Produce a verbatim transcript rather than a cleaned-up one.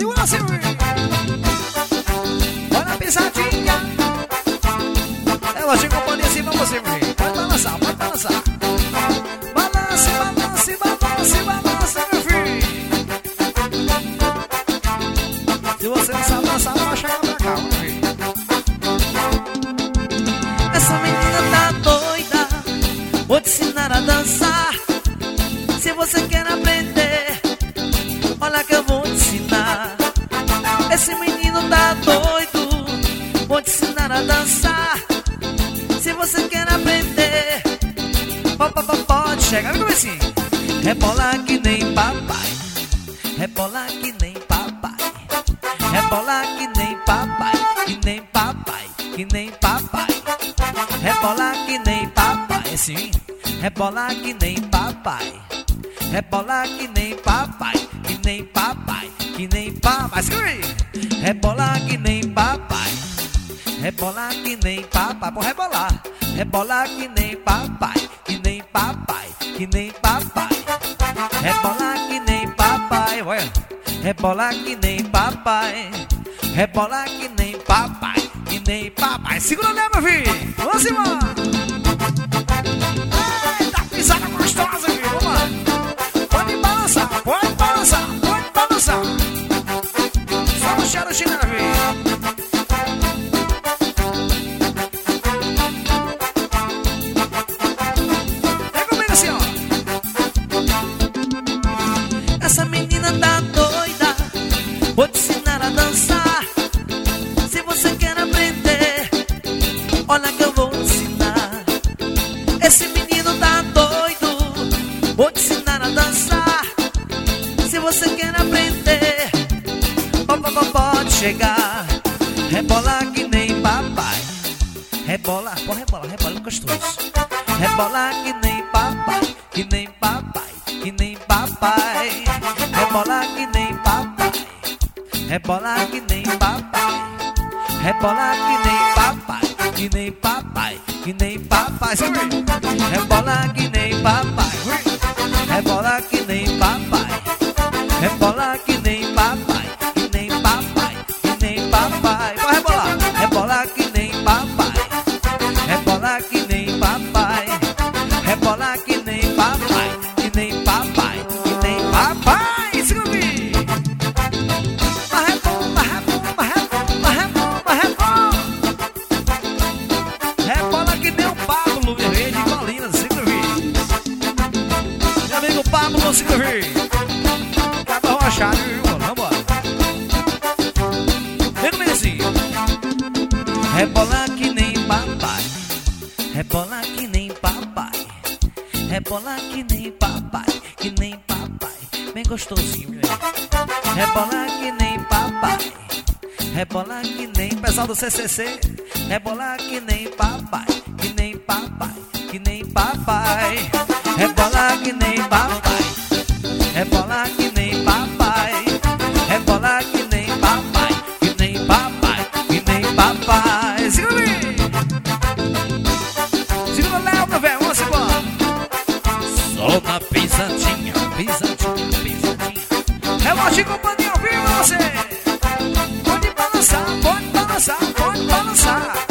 Segura, segura. Olha a pisadinha. É hoje companhia assim pra você, meu filho. Pode balançar, pode balançar. Balance, balance, balance, balance, meu filho. Se você não sabe dançar, não vai chegar pra cá, meu filho. Essa menina tá doida, vou te ensinar a dançar. Se você quer aprender, olha que eu vou te ensinar. Esse menino tá doido, vou te ensinar a dançar. Se você quer aprender, pode chegar, vem assim. Rebola que nem papai, rebola que nem papai, rebola que nem papai, que nem papai, que nem papai. Rebola que nem papai, sim. Rebola que nem papai, rebola que nem papai, que nem papai, que nem papai. Rebola que nem papai, rebola que nem papai. Pô, rebolar. Rebola que nem papai, que nem papai, que nem papai. Rebola que nem papai, olha. Rebola que nem papai, rebola que nem papai, que nem papai. Segura, né, meu filho? Vamos embora. Eita, pisada gostosa, filho. Vamos lá. Pode balançar, pode balançar, pode balançar. Só no cheiro chinelo, filho. Vem comigo assim, ó. Essa menina tá doida, vou te ensinar a dançar. Se você quer aprender, olha que eu vou te ensinar. Esse menino tá doido, vou te ensinar a dançar. Se você quer aprender, pode chegar. Rebola que nem papai, rebola, pô, rebola, rebola gostoso. Rebola que nem papai, que nem papai, que nem papai. Rebola que nem papai, rebola que nem papai, rebola que nem papai, que nem papai, que nem papai. Rebola que nem papai, rebola que nem papai, rebola que nem papai, que nem papai, que nem papai. Vai rebolar, rebola que nem papai, rebola que nem papai, rebola que nem papai, que nem papai, que nem papai. Rebola que nem o Pablo Vermelho de Colinas, segura, filho. Meu amigo Pablo, segura, filho. Acaba rochado, viu, irmão? Vambora. Vem comigo assim. Rebola que nem papai, rebola que nem papai, rebola que nem papai, que nem papai. Bem gostosinho, né? Rebola que nem papai, rebola que nem pessoal do C C C. Rebola que nem papai, que nem papai, que nem papai. Rebola que nem papai, rebola que nem papai, rebola que nem papai, que nem papai, que nem papai. Segura aí. Segura o Léo, meu velho. Vamos embora. Só na pisadinha, pisadinha, pisadinha. Relógio companhia ao vivo, você. Pode balançar, pode balançar, pode balançar.